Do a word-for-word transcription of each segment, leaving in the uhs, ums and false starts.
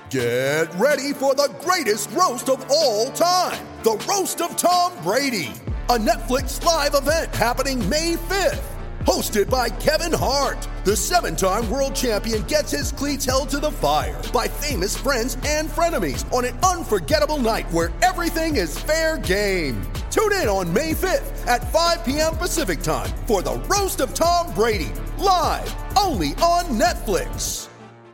Get ready for the greatest roast of all time, the Roast of Tom Brady, a Netflix live event happening May fifth. Hosted by Kevin Hart, the seven-time world champion gets his cleats held to the fire by famous friends and frenemies on an unforgettable night where everything is fair game. Tune in on May fifth at five p.m. Pacific time for the Roast of Tom Brady, live only on Netflix.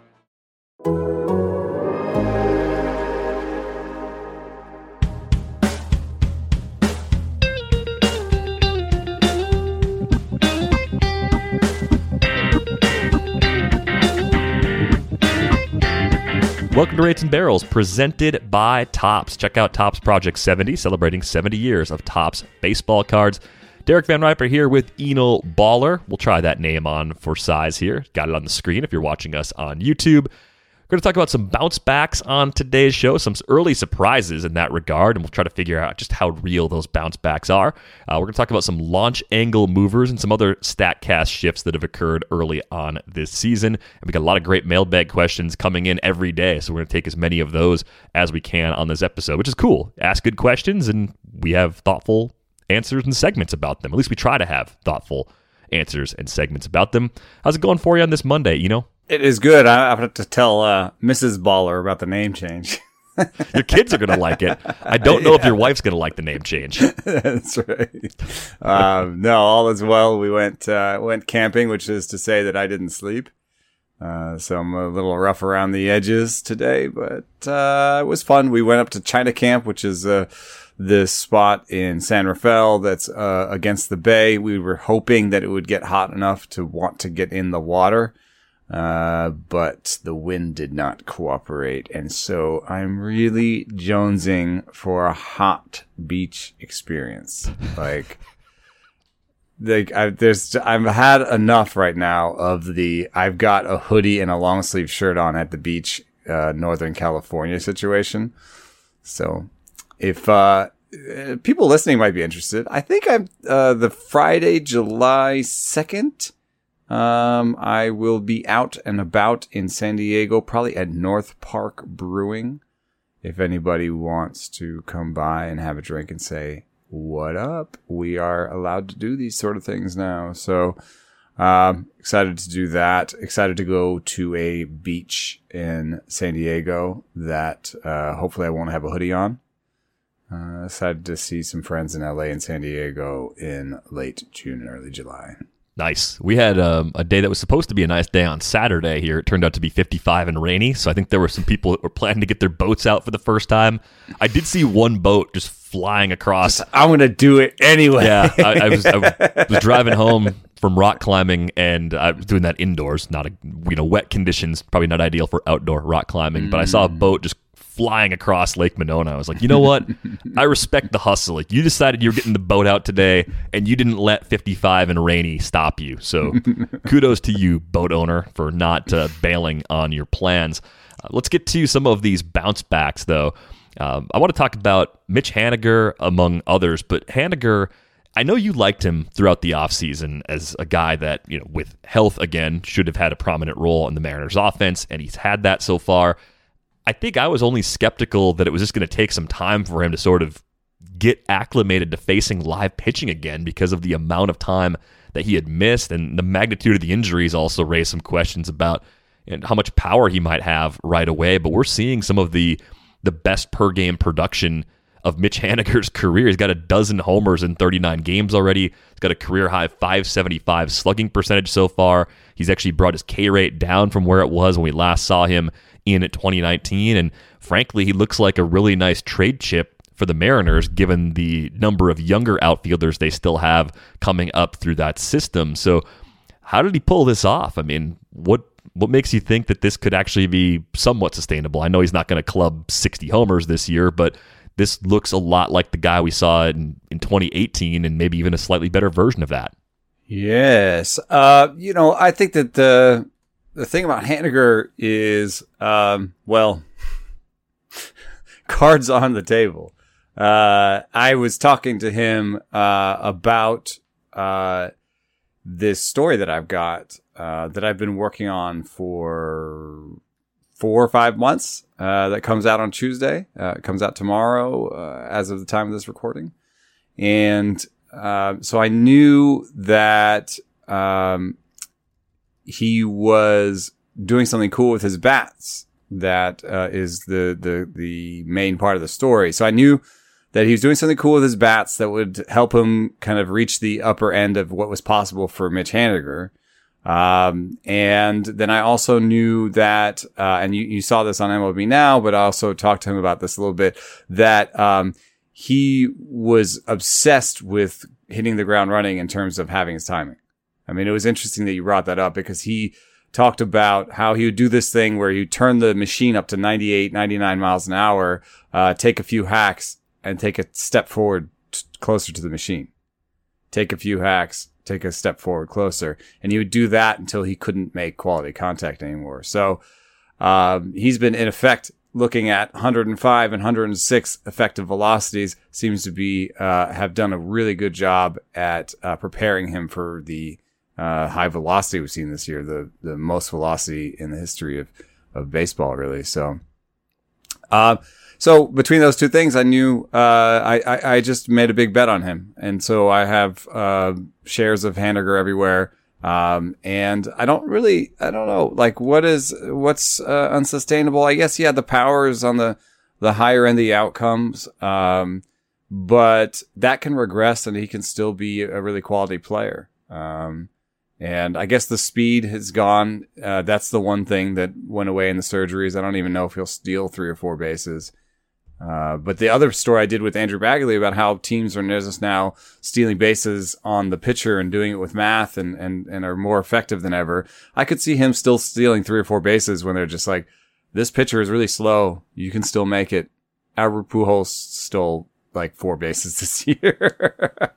Welcome to Rates and Barrels, presented by Topps. Check out Topps Project seventy, celebrating seventy years of Topps baseball cards. Derek Van Riper here with Enel Baller. We'll try that name on for size here. Got it on the screen if you're watching us on YouTube. We're going to talk about some bounce backs on today's show, some early surprises in that regard, and we'll try to figure out just how real those bounce backs are. Uh, we're going to talk about some launch angle movers and some other StatCast shifts that have occurred early on this season. And we got a lot of great mailbag questions coming in every day, so we're going to take as many of those as we can on this episode, which is cool. Ask good questions, and we have thoughtful answers and segments about them. At least we try to have thoughtful answers and segments about them. How's it going for you on this Monday, you know? It is good. I have to tell uh, Missus Baller about the name change. Your kids are going to like it. I don't know yeah. if your wife's going to like the name change. That's right. Um, no, all is well. We went uh, went camping, which is to say that I didn't sleep. Uh, so I'm a little rough around the edges today, but uh, it was fun. We went up to China Camp, which is uh, this spot in San Rafael that's uh, against the bay. We were hoping that it would get hot enough to want to get in the water. Uh, but the wind did not cooperate. And so I'm really jonesing for a hot beach experience. Like, like I, there's, I've had enough right now of the, I've got a hoodie and a long sleeve shirt on at the beach, uh, Northern California situation. So if, uh, people listening might be interested, I think I'm, uh, the Friday, July second, Um, I will be out and about in San Diego, probably at North Park Brewing. If anybody wants to come by and have a drink and say, what up? We are allowed to do these sort of things now. So, um, excited to do that. Excited to go to a beach in San Diego that, uh, hopefully I won't have a hoodie on. Uh, excited to see some friends in L A and San Diego in late June and early July. Nice. We had um, a day that was supposed to be a nice day on Saturday here. It turned out to be fifty-five and rainy, so I think there were some people that were planning to get their boats out for the first time. I did see one boat just flying across. Just, I'm going to do it anyway. Yeah, I, I, was, I was driving home from rock climbing, and I was doing that indoors, not a, you know, wet conditions, probably not ideal for outdoor rock climbing, mm. but I saw a boat just flying across Lake Monona. I was like, you know what? I respect the hustle. Like, you decided you were getting the boat out today, and you didn't let fifty-five and rainy stop you. So kudos to you, boat owner, for not uh, bailing on your plans. Uh, let's get to some of these bounce backs, though. Um, I want to talk about Mitch Haniger, among others, but Haniger, I know you liked him throughout the offseason as a guy that, you know, with health, again, should have had a prominent role in the Mariners offense, and he's had that so far. I think I was only skeptical that it was just going to take some time for him to sort of get acclimated to facing live pitching again because of the amount of time that he had missed, and the magnitude of the injuries also raised some questions about, you know, how much power he might have right away. But we're seeing some of the the best per game production of Mitch Haniger's career. He's got a dozen homers in thirty-nine games already. He's got a career high five seventy-five slugging percentage so far. He's actually brought his K rate down from where it was when we last saw him in twenty nineteen, and frankly, he looks like a really nice trade chip for the Mariners, given the number of younger outfielders they still have coming up through that system. So how did he pull this off? I mean, what what makes you think that this could actually be somewhat sustainable? I know he's not going to club sixty homers this year, but this looks a lot like the guy we saw in, in twenty eighteen, and maybe even a slightly better version of that. Yes. Uh, you know, I think that the The thing about Haniger is, um, well, cards on the table. Uh, I was talking to him, uh, about, uh, this story that I've got, uh, that I've been working on for four or five months. uh, that comes out on Tuesday. Uh, it comes out tomorrow uh, as of the time of this recording. And uh, so I knew that um, he was doing something cool with his bats. That uh, is the, the the main part of the story. So I knew that he was doing something cool with his bats that would help him kind of reach the upper end of what was possible for Mitch Haniger. Um, and then I also knew that, uh, and you, you saw this on M L B Now, but I also talked to him about this a little bit, that um, he was obsessed with hitting the ground running in terms of having his timing. I mean, it was interesting that you brought that up because he talked about how he would do this thing where you turn the machine up to ninety-eight, ninety-nine miles an hour, uh, take a few hacks and take a step forward t- closer to the machine. Take a few hacks, take a step forward closer. And he would do that until he couldn't make quality contact anymore. So, um, he's been in effect looking at one hundred five and one hundred six effective velocities, seems to be, uh, have done a really good job at, uh, preparing him for the, Uh, high velocity we've seen this year, the the most velocity in the history of, of baseball, really. So, uh, so between those two things, I knew uh, I, I I just made a big bet on him, and so I have uh, shares of Haniger everywhere. Um, and I don't really, I don't know, like what is what's uh, unsustainable? I guess yeah, the power is on the the higher end of the outcomes, um, but that can regress, and he can still be a really quality player. Um, And I guess the speed has gone. Uh, that's the one thing that went away in the surgeries. I don't even know if he'll steal three or four bases. Uh, but the other story I did with Andrew Bagley about how teams are just now stealing bases on the pitcher and doing it with math and, and, and are more effective than ever. I could see him still stealing three or four bases when they're just like, this pitcher is really slow. You can still make it. Albert Pujols stole like four bases this year.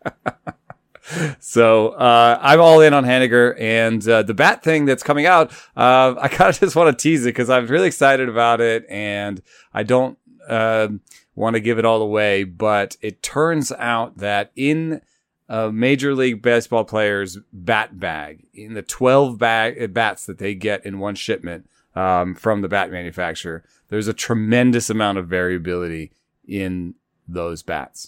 So, uh, I'm all in on Haniger, and, uh, the bat thing that's coming out, uh, I kind of just want to tease it because I'm really excited about it, and I don't, uh, want to give it all away, but it turns out that in a Major League Baseball player's bat bag, in the twelve bag bats that they get in one shipment, um, from the bat manufacturer, there's a tremendous amount of variability in those bats.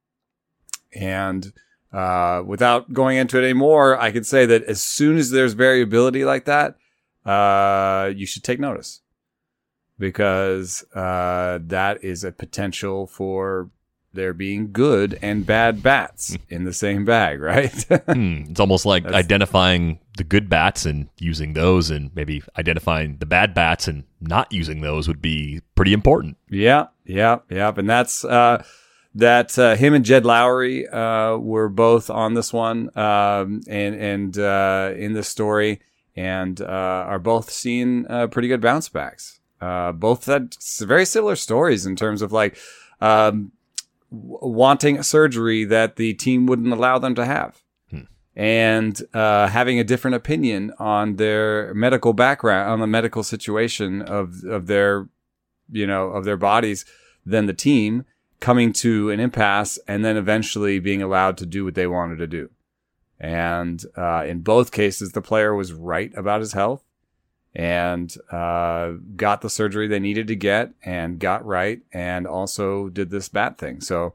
And, Uh, without going into it anymore, I could say that as soon as there's variability like that, uh, you should take notice because, uh, that is a potential for there being good and bad bats in the same bag, right? hmm, it's almost like That's, identifying the good bats and using those, and maybe identifying the bad bats and not using those would be pretty important. Yeah, yeah, yeah. And that's, uh, that uh, him and Jed Lowry uh, were both on this one um, and and uh, in this story, and uh, are both seeing uh, pretty good bounce backs. Uh, both had very similar stories in terms of like um, w- wanting a surgery that the team wouldn't allow them to have, hmm. and uh, having a different opinion on their medical background, on the medical situation of of their, you know, of their bodies than the team. Coming to an impasse and then eventually being allowed to do what they wanted to do. And uh, in both cases, the player was right about his health and uh, got the surgery they needed to get and got right and also did this bat thing. So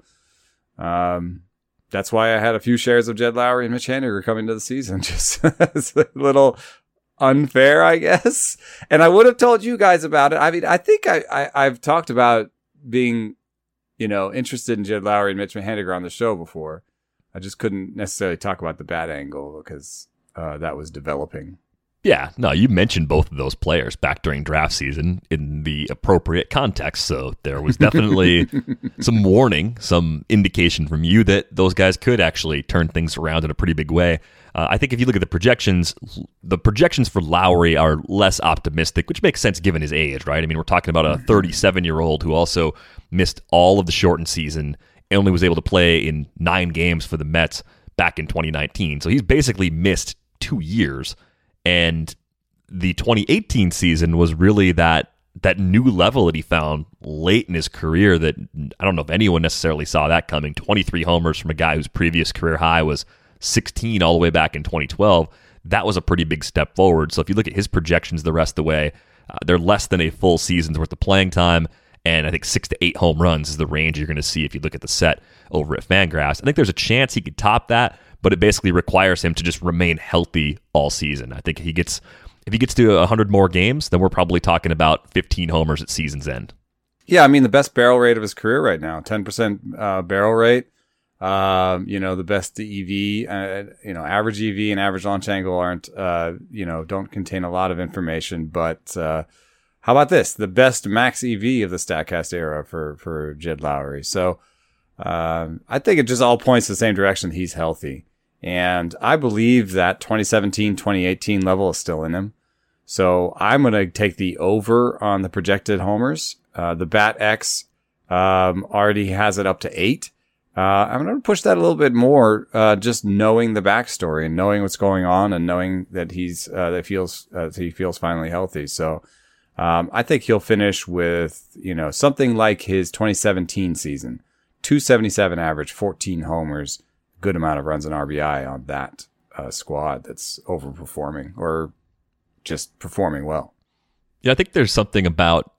um, that's why I had a few shares of Jed Lowry and Mitch Haniger coming to the season. Just it's a little unfair, I guess. And I would have told you guys about it. I mean, I think I, I, I've talked about being, you know, interested in Jed Lowry and Mitch Haniger on the show before. I just couldn't necessarily talk about the bat angle because uh, that was developing. Yeah, no, you mentioned both of those players back during draft season in the appropriate context. So there was definitely some warning, some indication from you that those guys could actually turn things around in a pretty big way. Uh, I think if you look at the projections, the projections for Lowry are less optimistic, which makes sense given his age, right? I mean, we're talking about a thirty-seven-year-old who also missed all of the shortened season and only was able to play in nine games for the Mets back in twenty nineteen. So he's basically missed two years. And the twenty eighteen season was really that that new level that he found late in his career that I don't know if anyone necessarily saw that coming. twenty-three homers from a guy whose previous career high was sixteen all the way back in twenty twelve. That was a pretty big step forward. So if you look at his projections the rest of the way, Uh, they're less than a full season's worth of playing time, and I think six to eight home runs is the range you're going to see if you look at the set over at Fangraphs. I think there's a chance he could top that, but it basically requires him to just remain healthy all season. I think he gets if he gets to one hundred more games, then we're probably talking about fifteen homers at season's end. Yeah, I mean, the best barrel rate of his career right now, ten percent uh, barrel rate. Um, you know, the best E V, uh, you know, average E V and average launch angle aren't, uh, you know, don't contain a lot of information. But uh, how about this? The best max E V of the StatCast era for, for Jed Lowrie. So um, I think it just all points the same direction. He's healthy. And I believe that twenty seventeen, twenty eighteen level is still in him. So I'm going to take the over on the projected homers. Uh, the Bat X um, already has it up to eight. Uh, I'm going to push that a little bit more, uh, just knowing the backstory and knowing what's going on and knowing that he's, uh, that feels, uh, he feels finally healthy. So, um, I think he'll finish with, you know, something like his twenty seventeen season, two seventy-seven average, fourteen homers, good amount of runs and R B I on that, uh, squad that's overperforming or just performing well. Yeah, I think there's something about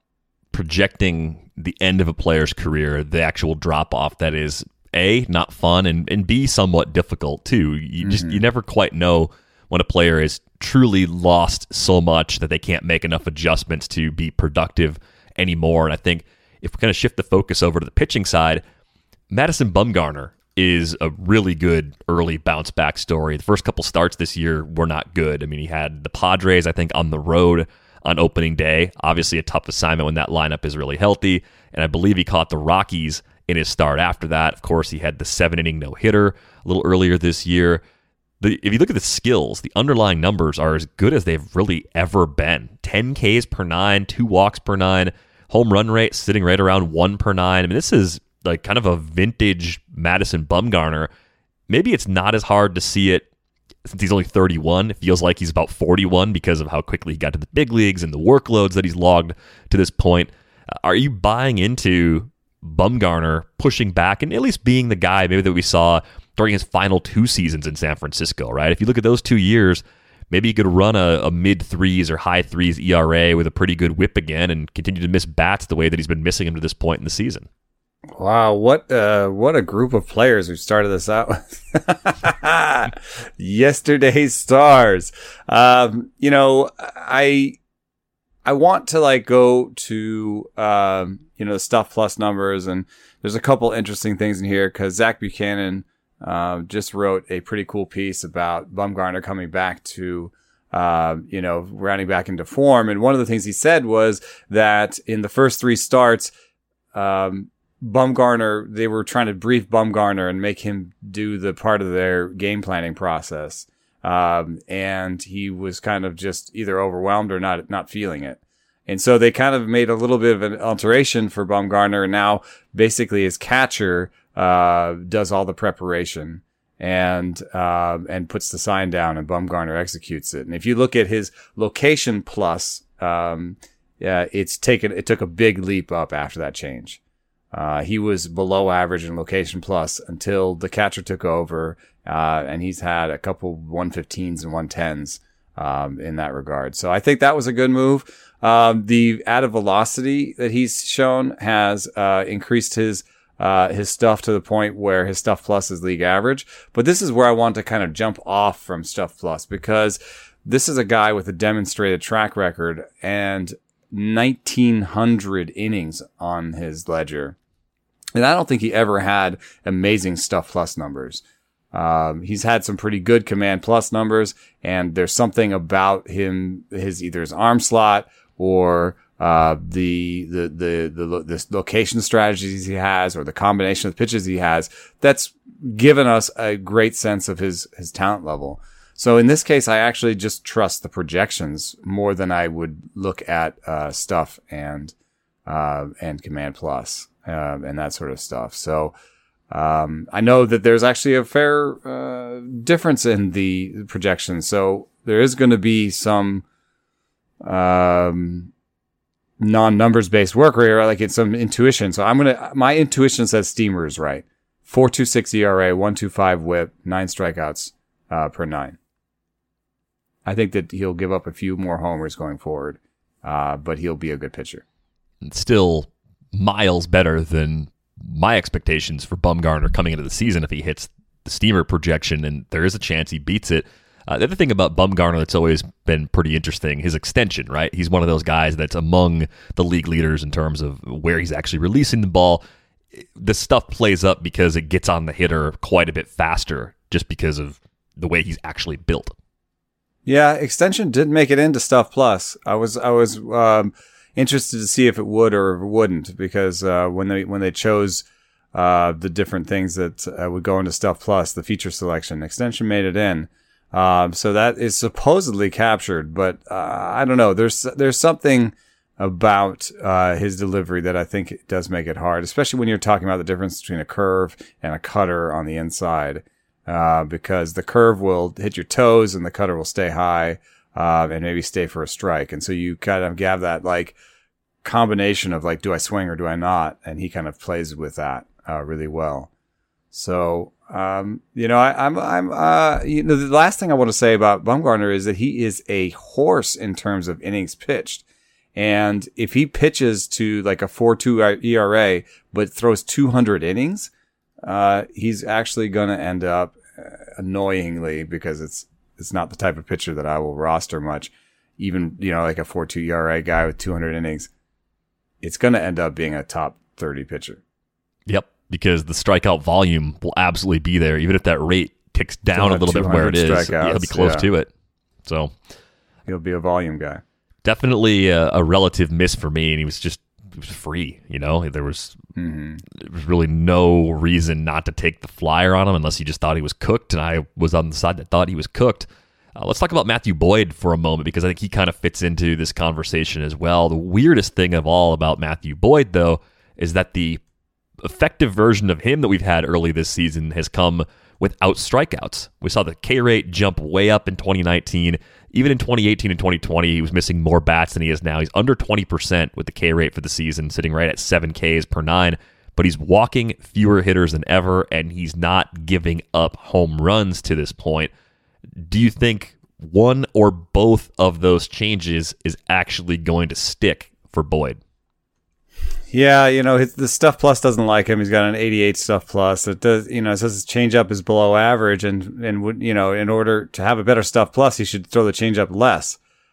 projecting the end of a player's career, the actual drop off that is A, not fun, and, and B, somewhat difficult too. You just mm-hmm. you never quite know when a player is truly lost so much that they can't make enough adjustments to be productive anymore. And I think if we kind of shift the focus over to the pitching side, Madison Bumgarner is a really good early bounce back story. The first couple starts this year were not good. I mean, he had the Padres, I think, on the road on opening day. Obviously a tough assignment when that lineup is really healthy. And I believe he caught the Rockies in his start after that. Of course, he had the seven-inning no-hitter a little earlier this year. The, if you look at the skills, the underlying numbers are as good as they've really ever been. ten Ks per nine, two walks per nine, home run rate sitting right around one per nine. I mean, this is like kind of a vintage Madison Bumgarner. Maybe it's not as hard to see it since he's only thirty-one. It feels like he's about forty-one because of how quickly he got to the big leagues and the workloads that he's logged to this point. Are you buying into Bumgarner pushing back and at least being the guy maybe that we saw during his final two seasons in San Francisco, right? If you look at those two years, maybe he could run a, a mid-threes or high-threes E R A with a pretty good whip again and continue to miss bats the way that he's been missing them to this point in the season. Wow, what uh, what a group of players we started this out with. Yesterday's stars. Um, you know, I I want to like go to um, you know, the Stuff Plus numbers, and there's a couple interesting things in here because Zach Buchanan uh, just wrote a pretty cool piece about Bumgarner coming back to uh, you know, rounding back into form. And one of the things he said was that in the first three starts, um, Bumgarner, they were trying to brief Bumgarner and make him do the part of their game planning process. Um, and he was kind of just either overwhelmed or not, not feeling it. And so they kind of made a little bit of an alteration for Bumgarner. And now basically his catcher, uh, does all the preparation and, uh, and puts the sign down, and Bumgarner executes it. And if you look at his location plus, um, yeah, it's taken, it took a big leap up after that change. Uh, he was below average in location plus until the catcher took over, uh, and he's had a couple one fifteens and one tens, um, in that regard. So I think that was a good move. Um, the added velocity that he's shown has, uh, increased his, uh, his stuff to the point where his stuff plus is league average. But this is where I want to kind of jump off from stuff plus, because this is a guy with a demonstrated track record and nineteen hundred innings on his ledger. And I don't think he ever had amazing stuff plus numbers. Um, he's had some pretty good command plus numbers, and there's something about him, his, either his arm slot or, uh, the, the, the, the, the location strategies he has, or the combination of pitches he has, that's given us a great sense of his, his talent level. So in this case, I actually just trust the projections more than I would look at, uh, stuff and, uh, and command plus, um, and that sort of stuff. So, um, I know that there's actually a fair, uh, difference in the projections. So there is going to be some, um, non-numbers based work where like it's some intuition. So I'm going to, my intuition says Steamer is right. four point two six E R A, one point two five whip, nine strikeouts, uh, per nine. I think that he'll give up a few more homers going forward. uh, but he'll be a good pitcher. It's still miles better than my expectations for Bumgarner coming into the season if he hits the Steamer projection, and there is a chance he beats it. Uh, the other thing about Bumgarner that's always been pretty interesting, his extension, right? He's one of those guys that's among the league leaders in terms of where he's actually releasing the ball. This stuff plays up because it gets on the hitter quite a bit faster just because of the way he's actually built. Yeah, extension did make it into Stuff Plus. I was I was um, interested to see if it would or if it wouldn't, because uh, when they when they chose uh, the different things that uh, would go into Stuff Plus, the feature selection, extension made it in. Um, so that is supposedly captured, but uh, I don't know. There's there's something about uh, his delivery that I think it does make it hard, especially when you're talking about the difference between a curve and a cutter on the inside, uh, because the curve will hit your toes and the cutter will stay high uh, and maybe stay for a strike. And so you kind of have that like combination of like, do I swing or do I not? And he kind of plays with that uh, really well. So. Um, you know, I, I'm, I'm, uh, you know, the last thing I want to say about Bumgarner is that he is a horse in terms of innings pitched. And if he pitches to like a four two E R A, but throws two hundred innings, uh, he's actually going to end up uh, annoyingly, because it's, it's not the type of pitcher that I will roster much. Even, you know, like a four two E R A guy with two hundred innings, it's going to end up being a top thirty pitcher. Yep. Because the strikeout volume will absolutely be there, even if that rate ticks down a little bit from where it is. Yeah, he'll be close yeah. to it. So he'll be a volume guy. Definitely a, a relative miss for me, and he was just he was free. You know, there was mm-hmm. there was really no reason not to take the flyer on him unless you just thought he was cooked, and I was on the side that thought he was cooked. Uh, let's talk about Matthew Boyd for a moment, because I think he kind of fits into this conversation as well. The weirdest thing of all about Matthew Boyd, though, is that the effective version of him that we've had early this season has come without strikeouts. We saw the K rate jump way up in twenty nineteen. Even in twenty eighteen and twenty twenty, he was missing more bats than he is now. He's under twenty percent with the K rate for the season, sitting right at seven Ks per nine, but he's walking fewer hitters than ever, and he's not giving up home runs to this point. Do you think one or both of those changes is actually going to stick for Boyd? Yeah, you know, his, the Stuff Plus doesn't like him. He's got an eighty-eight Stuff Plus. It does, you know, it says his changeup is below average, and and would, you know, in order to have a better Stuff Plus, he should throw the changeup less.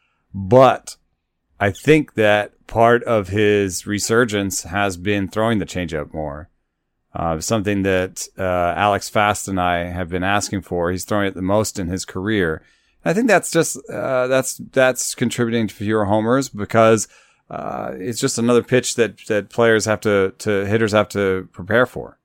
But I think that part of his resurgence has been throwing the changeup more. Uh, something that uh, Alex Fast and I have been asking for. He's throwing it the most in his career. I think that's just uh, that's that's contributing to fewer homers, because Uh, it's just another pitch that, that players have to, to hitters have to prepare for.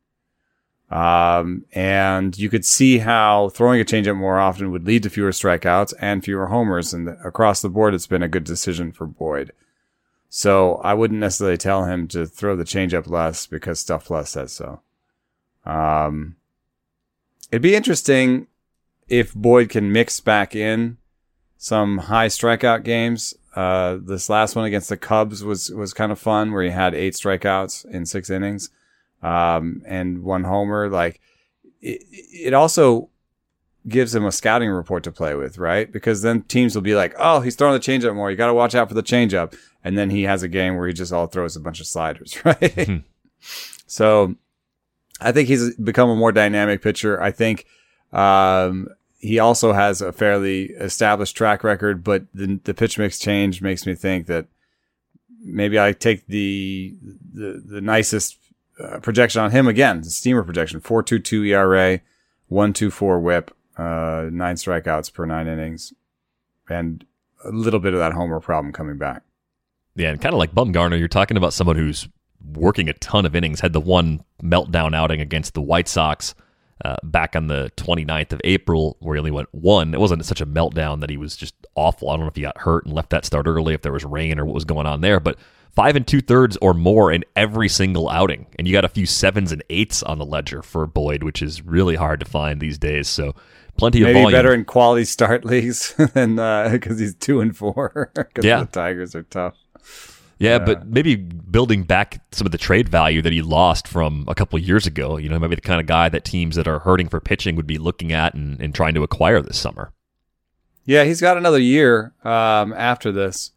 Um, and you could see how throwing a changeup more often would lead to fewer strikeouts and fewer homers. And across the board, it's been a good decision for Boyd. So I wouldn't necessarily tell him to throw the changeup less because Stuff Plus says so. Um, it'd be interesting if Boyd can mix back in some high strikeout games. Uh, this last one against the Cubs was, was kind of fun, where he had eight strikeouts in six innings, um, and one homer. Like, it, it also gives him a scouting report to play with, right? Because then teams will be like, oh, he's throwing the changeup more. You got to watch out for the changeup. And then he has a game where he just all throws a bunch of sliders, right? So I think he's become a more dynamic pitcher. I think, um, he also has a fairly established track record, but the, the pitch mix change makes me think that maybe I take the the, the nicest uh, projection on him again, the Steamer projection, four point two two E R A, one point two four whip, uh, nine strikeouts per nine innings, and a little bit of that homer problem coming back. Yeah, and kind of like Bumgarner, you're talking about someone who's working a ton of innings, had the one meltdown outing against the White Sox Uh, back on the twenty-ninth of April, where he only went one. It wasn't such a meltdown that he was just awful. I don't know if he got hurt and left that start early, if there was rain or what was going on there, but five and two thirds or more in every single outing. And you got a few sevens and eights on the ledger for Boyd, which is really hard to find these days. So plenty Maybe of volume. Maybe better in quality start leagues than because uh, he's two and four because yeah. the Tigers are tough. Yeah, yeah, but maybe building back some of the trade value that he lost from a couple of years ago. You know, maybe the kind of guy that teams that are hurting for pitching would be looking at and, and trying to acquire this summer. Yeah, he's got another year um, after this.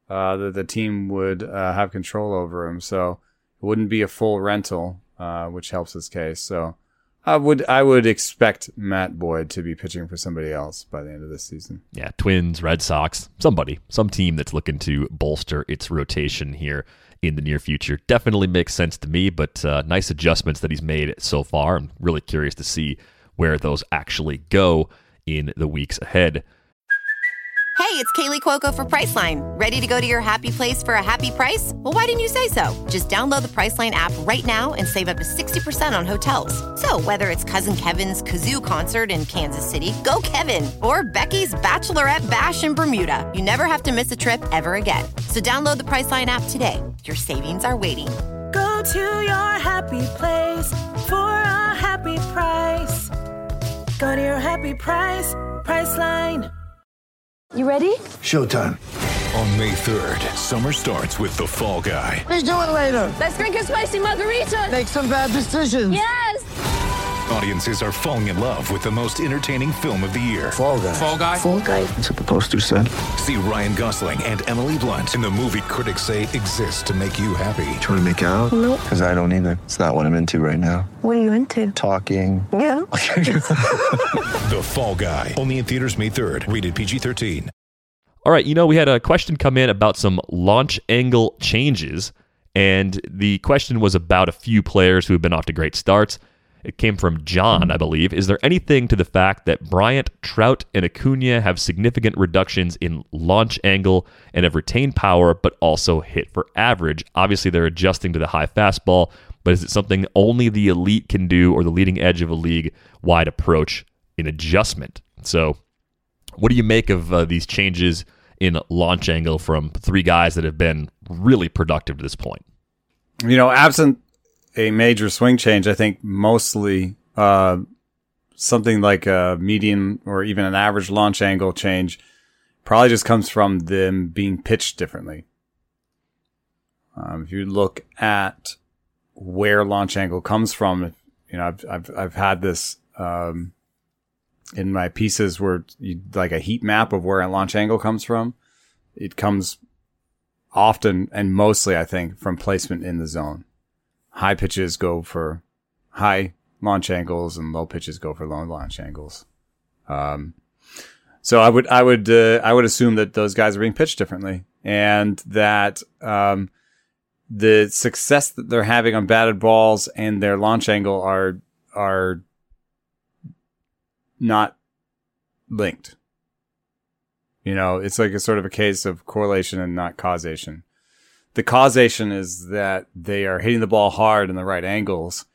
uh, that the team would uh, have control over him. So it wouldn't be a full rental, uh, which helps his case. So I would I would expect Matt Boyd to be pitching for somebody else by the end of this season. Yeah, Twins, Red Sox, somebody, some team that's looking to bolster its rotation here in the near future. Definitely makes sense to me, but uh, nice adjustments that he's made so far. I'm really curious to see where those actually go in the weeks ahead. Hey, it's Kaylee Cuoco for Priceline. Ready to go to your happy place for a happy price? Well, why didn't you say so? Just download the Priceline app right now and save up to sixty percent on hotels. So whether it's Cousin Kevin's Kazoo Concert in Kansas City, go Kevin, or Becky's Bachelorette Bash in Bermuda, you never have to miss a trip ever again. So download the Priceline app today. Your savings are waiting. Go to your happy place for a happy price. Go to your happy price, Priceline. You ready? Showtime. On May third, summer starts with The Fall Guy. Let's do it later. Let's drink a spicy margarita. Make some bad decisions. Yes. Audiences are falling in love with the most entertaining film of the year. Fall Guy. Fall Guy? Fall Guy. That's what the poster said. See Ryan Gosling and Emily Blunt in the movie critics say exists to make you happy. Trying to make it out? Nope. Because I don't either. It's not what I'm into right now. What are you into? Talking. Yeah. The Fall Guy. Only in theaters May third. Rated P G thirteen. All right, you know, we had a question come in about some launch angle changes, and the question was about a few players who have been off to great starts. It came from John, I believe. Is there anything to the fact that Bryant, Trout, and Acuna have significant reductions in launch angle and have retained power, but also hit for average? Obviously, they're adjusting to the high fastball, but is it something only the elite can do, or the leading edge of a league-wide approach in adjustment? So what do you make of uh, these changes in launch angle from three guys that have been really productive to this point? You know, absent a major swing change, I think mostly uh, something like a median or even an average launch angle change probably just comes from them being pitched differently. Um, if you look at where launch angle comes from, you know, I've I've, I've had this um, in my pieces where you, like a heat map of where a launch angle comes from. It comes often and mostly, I think, from placement in the zone. High pitches go for high launch angles, and low pitches go for low launch angles. Um, so I would, I would, uh, I would assume that those guys are being pitched differently, and that um, the success that they're having on batted balls and their launch angle are are not linked. You know, it's like a sort of a case of correlation and not causation. The causation is that they are hitting the ball hard in the right angles,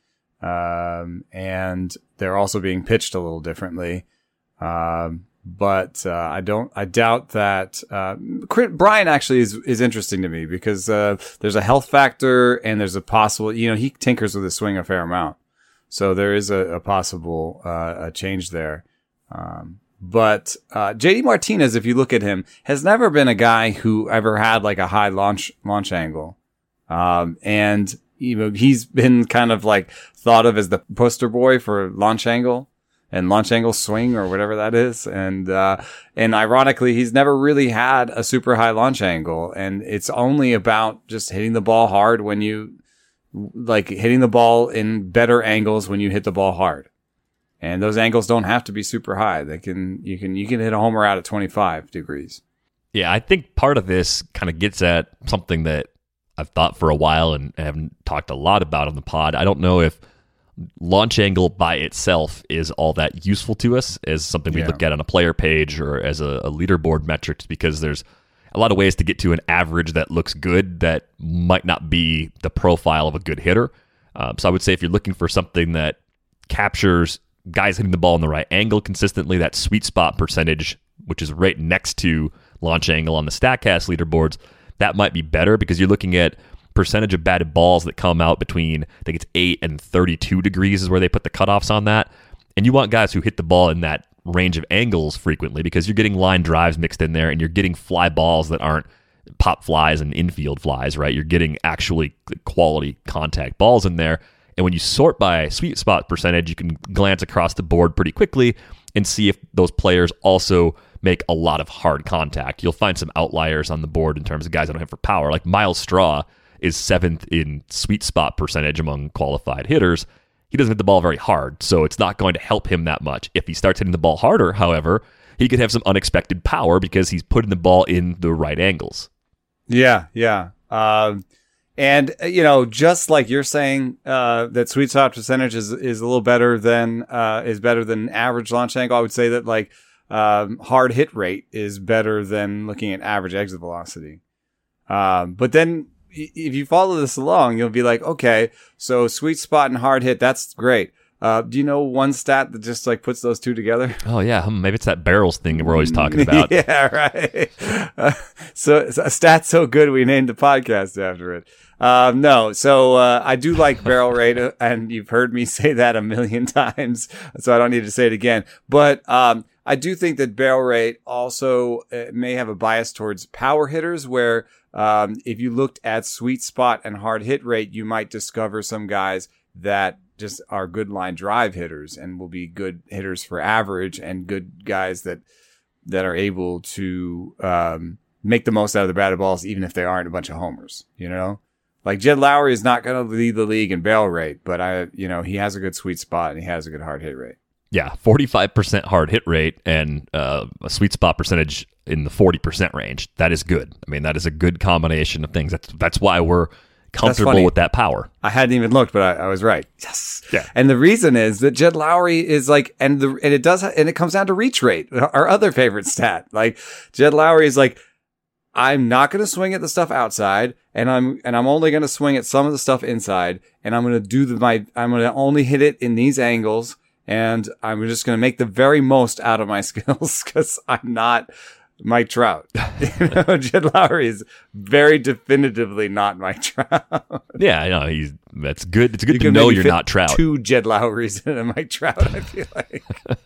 um, and they're also being pitched a little differently. Um, but uh, I don't, I doubt that. Uh, Brian actually is is interesting to me because uh, there's a health factor and there's a possible, you know, he tinkers with his swing a fair amount, so there is a, a possible uh, a change there. Um, But uh, J D Martinez, if you look at him, has never been a guy who ever had like a high launch launch angle, um, and you know he's been kind of like thought of as the poster boy for launch angle and launch angle swing or whatever that is. And uh, and ironically, he's never really had a super high launch angle, and it's only about just hitting the ball hard when you like hitting the ball in better angles when you hit the ball hard. And those angles don't have to be super high. They can, you can, you can hit a homer out at twenty-five degrees. Yeah, I think part of this kind of gets at something that I've thought for a while and haven't talked a lot about on the pod. I don't know if launch angle by itself is all that useful to us as something we Yeah. look at on a player page or as a, a leaderboard metrics, because there's a lot of ways to get to an average that looks good that might not be the profile of a good hitter. Um, so I would say if you're looking for something that captures guys hitting the ball in the right angle consistently, that sweet spot percentage, which is right next to launch angle on the StatCast leaderboards, that might be better because you're looking at percentage of batted balls that come out between, I think it's eight and thirty-two degrees is where they put the cutoffs on that. And you want guys who hit the ball in that range of angles frequently because you're getting line drives mixed in there and you're getting fly balls that aren't pop flies and infield flies, right? You're getting actually quality contact balls in there. And when you sort by sweet spot percentage, you can glance across the board pretty quickly and see if those players also make a lot of hard contact. You'll find some outliers on the board in terms of guys that don't hit for power. Like Miles Straw is seventh in sweet spot percentage among qualified hitters. He doesn't hit the ball very hard, so it's not going to help him that much. If he starts hitting the ball harder, however, he could have some unexpected power because he's putting the ball in the right angles. Yeah, yeah. Um, and, you know, just like you're saying uh, that sweet spot percentage is, is a little better than uh, is better than average launch angle, I would say that like um, hard hit rate is better than looking at average exit velocity. Um, but then if you follow this along, you'll be like, okay, so sweet spot and hard hit, that's great. Uh, do you know one stat that just like puts those two together? Oh yeah, maybe it's that barrels thing that we're always talking about. Yeah, right. Uh, so, so a stat so good we named the podcast after it. Um, no, so uh, I do like barrel rate, and you've heard me say that a million times, so I don't need to say it again. But um, I do think that barrel rate also uh, may have a bias towards power hitters, where um, if you looked at sweet spot and hard hit rate, you might discover some guys that just are good line drive hitters and will be good hitters for average, and good guys that that are able to um, make the most out of the batted balls, even if they aren't a bunch of homers. You know, like Jed Lowry is not going to lead the league in barrel rate, but I, you know, he has a good sweet spot and he has a good hard hit rate. Yeah, forty-five percent hard hit rate and uh, a sweet spot percentage in the forty percent range. That is good. I mean, that is a good combination of things. That's that's why we're comfortable with that power. I hadn't even looked, but I, I was right. Yes. Yeah. And the reason is that Jed Lowry is like, and the and it does, and it comes down to reach rate, our other favorite stat. Like Jed Lowry is like, I'm not going to swing at the stuff outside, and I'm and I'm only going to swing at some of the stuff inside, and I'm going to do the my I'm going to only hit it in these angles, and I'm just going to make the very most out of my skills because I'm not Mike Trout. You know, Jed Lowry is very definitively not Mike Trout. Yeah, I know he's that's good. It's good you to know you're not Trout. Two Jed Lowrys and a Mike Trout, I feel like.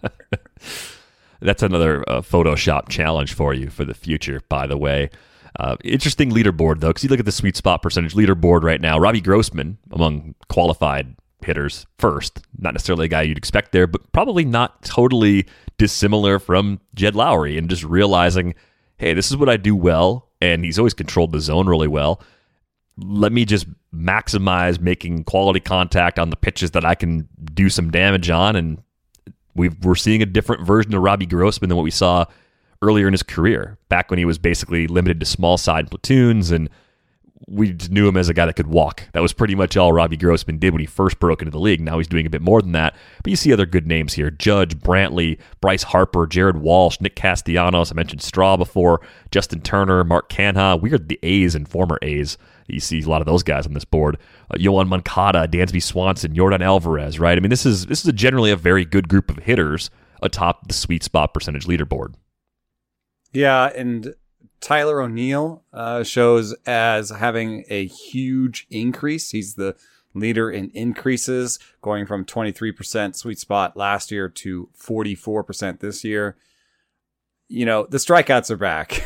That's another uh, Photoshop challenge for you for the future, by the way. Uh, interesting leaderboard, though, because you look at the sweet spot percentage leaderboard right now. Robbie Grossman, among qualified hitters, first. Not necessarily a guy you'd expect there, but probably not totally dissimilar from Jed Lowry, and just realizing, hey, this is what I do well, and he's always controlled the zone really well. Let me just maximize making quality contact on the pitches that I can do some damage on, and we've, we're seeing a different version of Robbie Grossman than what we saw earlier in his career, back when he was basically limited to small side platoons, and we just knew him as a guy that could walk. That was pretty much all Robbie Grossman did when he first broke into the league. Now he's doing a bit more than that. But you see other good names here. Judge, Brantley, Bryce Harper, Jared Walsh, Nick Castellanos. I mentioned Straw before. Justin Turner, Mark Canha. Weird, the A's and former A's. You see a lot of those guys on this board. Uh, Yohan Moncada, Dansby Swanson, Yordan Alvarez, right? I mean, this is this is a generally a very good group of hitters atop the sweet spot percentage leaderboard. Yeah, and Tyler O'Neill uh, shows as having a huge increase. He's the leader in increases, going from twenty-three percent sweet spot last year to forty-four percent this year. You know, the strikeouts are back,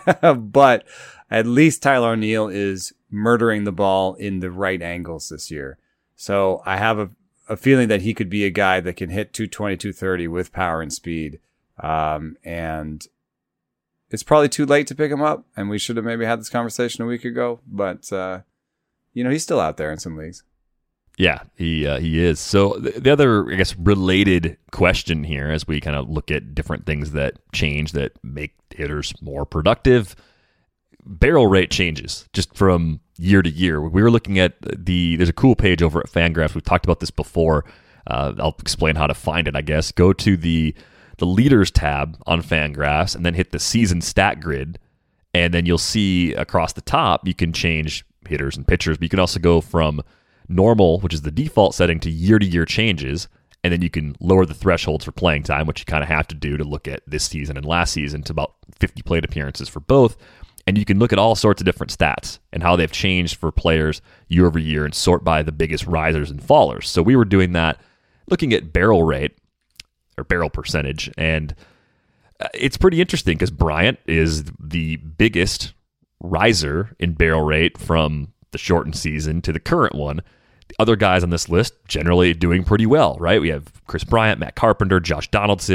but at least Tyler O'Neill is murdering the ball in the right angles this year. So I have a, a feeling that he could be a guy that can hit two twenty, two thirty with power and speed. Um, and it's probably too late to pick him up, and we should have maybe had this conversation a week ago. But, uh, you know, he's still out there in some leagues. Yeah, he uh, he is. So the, the other, I guess, related question here as we kind of look at different things that change that make hitters more productive, barrel rate changes just from year to year. We were looking at the, there's a cool page over at Fangraphs. We've talked about this before. Uh, I'll explain how to find it, I guess. Go to the the leaders tab on Fangraphs and then hit the season stat grid. And then you'll see across the top, you can change hitters and pitchers, but you can also go from normal, which is the default setting, to year-to-year changes, and then you can lower the thresholds for playing time, which you kind of have to do to look at this season and last season, to about fifty plate appearances for both. And you can look at all sorts of different stats and how they've changed for players year over year and sort by the biggest risers and fallers. So we were doing that, looking at barrel rate, or barrel percentage, and it's pretty interesting because Bryant is the biggest riser in barrel rate from the shortened season to the current one. The other guys on this list generally doing pretty well, right? We have Chris Bryant, Matt Carpenter, Josh Donaldson,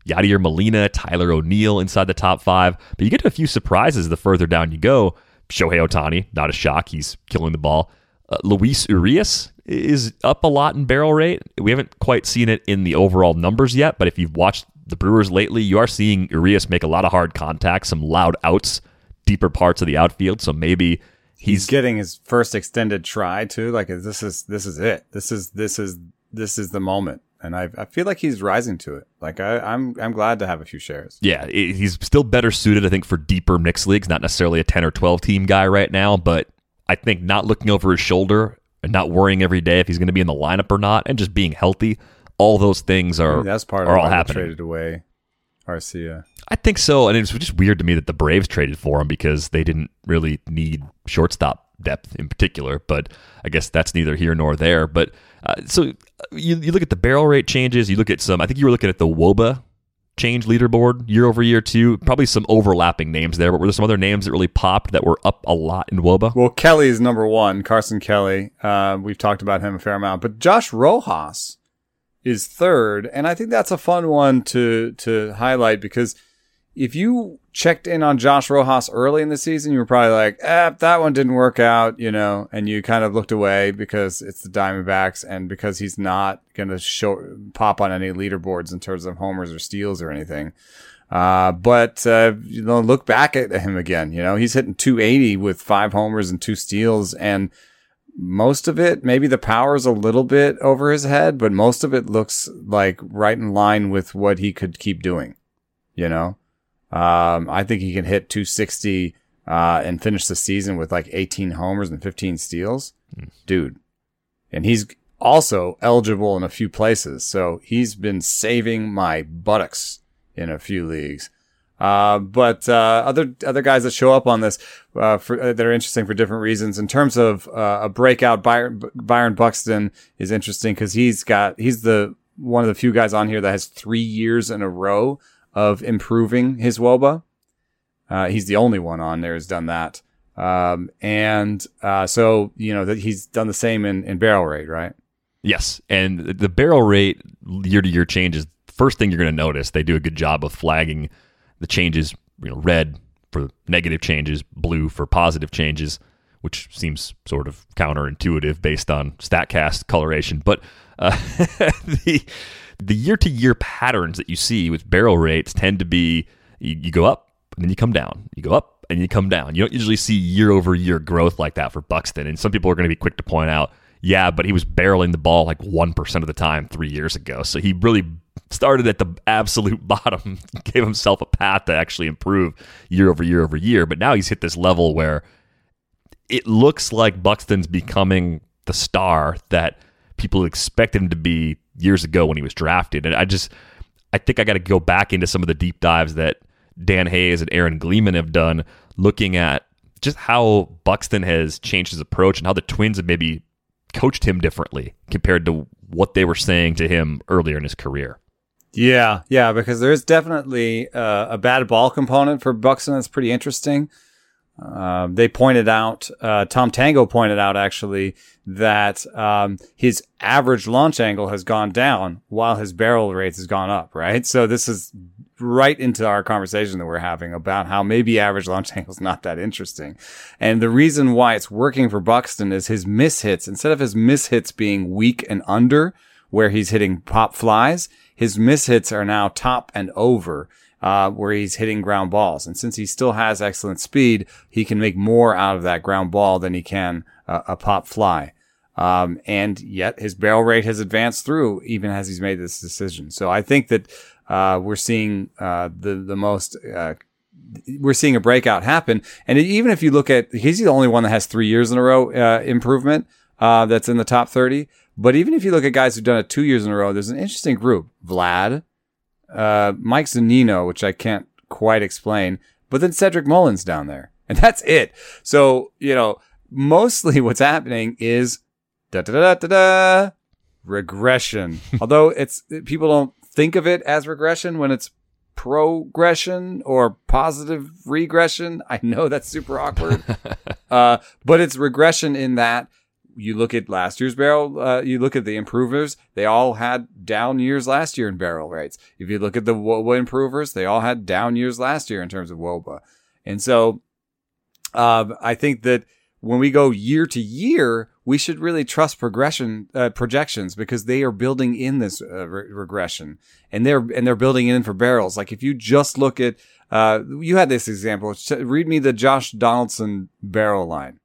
Yadier Molina, Tyler O'Neill inside the top five. But you get to a few surprises the further down you go. Shohei Ohtani, not a shock. He's killing the ball. Uh, Luis Urias is up a lot in barrel rate. We haven't quite seen it in the overall numbers yet, but if you've watched the Brewers lately, you are seeing Urias make a lot of hard contact, some loud outs, deeper parts of the outfield. So maybe he's, he's getting his first extended try too. Like this is this is it. This is this is this is the moment, and I I feel like he's rising to it. Like I, I'm I'm glad to have a few shares. Yeah, it, he's still better suited, I think, for deeper mixed leagues. Not necessarily a ten or twelve team guy right now, but I think not looking over his shoulder and not worrying every day if he's going to be in the lineup or not, and just being healthy, all those things are, I mean, that's part are of all why happening. They traded away Arcia. I think so, and it's just weird to me that the Braves traded for him because they didn't really need shortstop depth in particular, but I guess that's neither here nor there. But uh, so you, you look at the barrel rate changes, you look at some, I think you were looking at the W O B A change leaderboard year over year too. Probably some overlapping names there, but were there some other names that really popped that were up a lot in W O B A? Well, Kelly is number one, Carson Kelly. Uh, we've talked about him a fair amount, but Josh Rojas is third, and I think that's a fun one to to highlight because if you checked in on Josh Rojas early in the season, you were probably like, eh, that one didn't work out, you know, and you kind of looked away because it's the Diamondbacks and because he's not going to show pop on any leaderboards in terms of homers or steals or anything. Uh, but, uh, you know, look back at him again, you know, he's hitting two eighty with five homers and two steals, and most of it, maybe the power's a little bit over his head, but most of it looks like right in line with what he could keep doing, you know? Um, I think he can hit two sixty uh, and finish the season with like eighteen homers and fifteen steals. Mm. Dude. And he's also eligible in a few places. So he's been saving my buttocks in a few leagues. Uh, but uh, other other guys that show up on this uh, for, uh, that are interesting for different reasons. In terms of uh, a breakout, Byron, Byron Buxton is interesting because he's got he's the one of the few guys on here that has three years in a row of improving his W O B A. Uh, he's the only one on there who's done that. Um, and, uh, so, you know, that he's done the same in, in barrel rate, right? Yes. And the barrel rate year to year changes. First thing you're going to notice, they do a good job of flagging the changes, you know, red for negative changes, blue for positive changes, which seems sort of counterintuitive based on StatCast coloration. But, uh, the, The year-to-year patterns that you see with barrel rates tend to be you, you go up and then you come down. You go up and you come down. You don't usually see year-over-year growth like that for Buxton. And some people are going to be quick to point out, yeah, but he was barreling the ball like one percent of the time three years ago. So he really started at the absolute bottom, gave himself a path to actually improve year-over-year over year. But now he's hit this level where it looks like Buxton's becoming the star that people expect him to be years ago when he was drafted. And I just, I think I got to go back into some of the deep dives that Dan Hayes and Aaron Gleeman have done, looking at just how Buxton has changed his approach and how the Twins have maybe coached him differently compared to what they were saying to him earlier in his career. Yeah, yeah, because there's definitely uh, a bad ball component for Buxton that's pretty interesting. Uh, they pointed out, uh, Tom Tango pointed out actually that, um, his average launch angle has gone down while his barrel rate has gone up, right? So this is right into our conversation that we're having about how maybe average launch angle is not that interesting. And the reason why it's working for Buxton is his mishits, instead of his mishits being weak and under where he's hitting pop flies, his mishits are now top and over. Uh, where he's hitting ground balls. And since he still has excellent speed, he can make more out of that ground ball than he can uh, a pop fly. Um, and yet his barrel rate has advanced through even as he's made this decision. So I think that, uh, we're seeing, uh, the, the most, uh, we're seeing a breakout happen. And even if you look at, he's the only one that has three years in a row, uh, improvement, uh, that's in the top thirty. But even if you look at guys who've done it two years in a row, there's an interesting group. Vlad, Uh, Mike Zunino, which I can't quite explain, but then Cedric Mullins down there. And that's it. So, you know, mostly what's happening is da da da da da regression. Although it's, people don't think of it as regression when it's progression or positive regression. I know that's super awkward. uh, but it's regression in that you look at last year's barrel, uh, you look at the improvers, they all had down years last year in barrel rates. If you look at the W O B A improvers, they all had down years last year in terms of W O B A. And so, uh, I think that when we go year to year, we should really trust progression, uh, projections, because they are building in this uh, re- regression, and they're, and they're building in for barrels. Like if you just look at, uh, you had this example. Read me the Josh Donaldson barrel line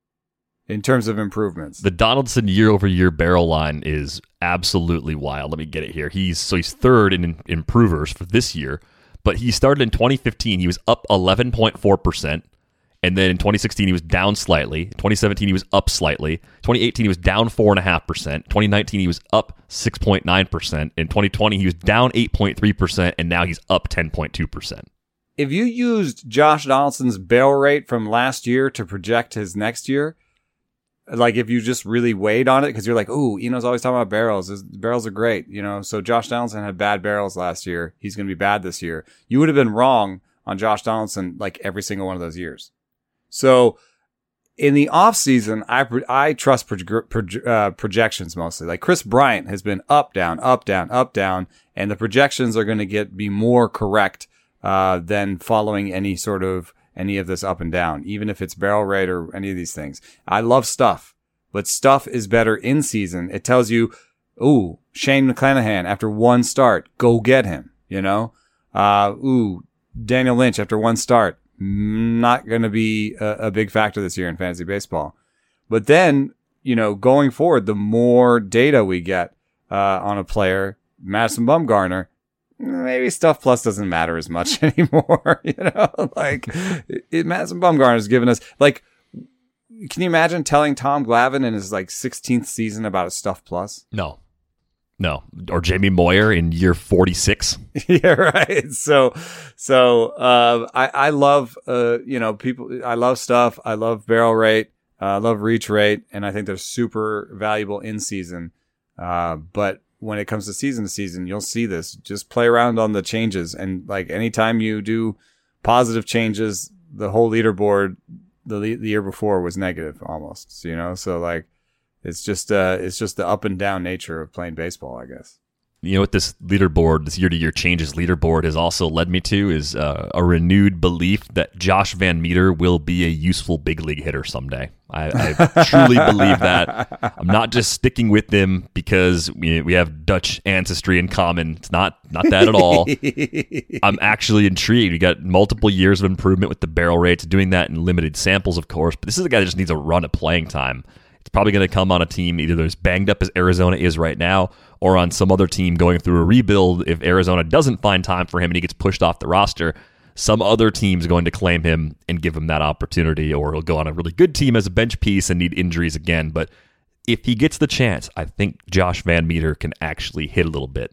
in terms of improvements. The Donaldson year over year barrel line is absolutely wild. Let me get it here. He's, so he's third in, in improvers for this year, but he started in twenty fifteen. He was up eleven point four percent. And then in twenty sixteen, he was down slightly. twenty seventeen, he was up slightly. twenty eighteen, he was down four point five percent. twenty nineteen, he was up six point nine percent. In twenty twenty, he was down eight point three percent, and now he's up ten point two percent. If you used Josh Donaldson's barrel rate from last year to project his next year, like if you just really weighed on it, because you're like, ooh, Eno's always talking about barrels. His barrels are great, you know? So Josh Donaldson had bad barrels last year. He's going to be bad this year. You would have been wrong on Josh Donaldson like every single one of those years. So in the off season, I I trust pro, pro, uh, projections mostly. Like Chris Bryant has been up, down, up, down, up, down, and the projections are going to get be more correct uh, than following any sort of any of this up and down, even if it's barrel rate or any of these things. I love stuff, but stuff is better in season. It tells you, ooh, Shane McClanahan after one start, go get him. You know, uh, ooh, Daniel Lynch after one start. Not going to be a, a big factor this year in fantasy baseball. But then, you know, going forward, the more data we get uh, on a player, Madison Bumgarner, maybe Stuff Plus doesn't matter as much anymore. You know, like it, Madison Bumgarner has given us, like, can you imagine telling Tom Glavine in his like sixteenth season about a Stuff Plus? No. No, or Jamie Moyer in year forty-six. Yeah, right. So, so uh, I I love uh you know people. I love stuff. I love barrel rate. Uh, I love reach rate, and I think they're super valuable in season. Uh, but when it comes to season to season, you'll see this. Just play around on the changes, and like anytime you do positive changes, the whole leaderboard the the year before was negative almost. So, you know, so like. It's just uh, it's just the up and down nature of playing baseball, I guess. You know what this leaderboard, this year-to-year changes leaderboard has also led me to is uh, a renewed belief that Josh Van Meter will be a useful big league hitter someday. I, I truly believe that. I'm not just sticking with him because we, we have Dutch ancestry in common. It's not not that at all. I'm actually intrigued. We got multiple years of improvement with the barrel rates, doing that in limited samples, of course. But this is a guy that just needs a run of playing time. It's probably going to come on a team either as banged up as Arizona is right now or on some other team going through a rebuild. If Arizona doesn't find time for him and he gets pushed off the roster, some other team's going to claim him and give him that opportunity, or he'll go on a really good team as a bench piece and need injuries again. But if he gets the chance, I think Josh Van Meter can actually hit a little bit.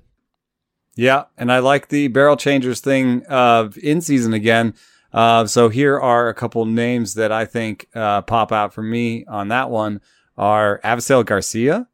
Yeah, and I like the barrel changers thing uh, in season again. Uh, so here are a couple names that I think uh, pop out for me on that one. Are Avisail Garcia.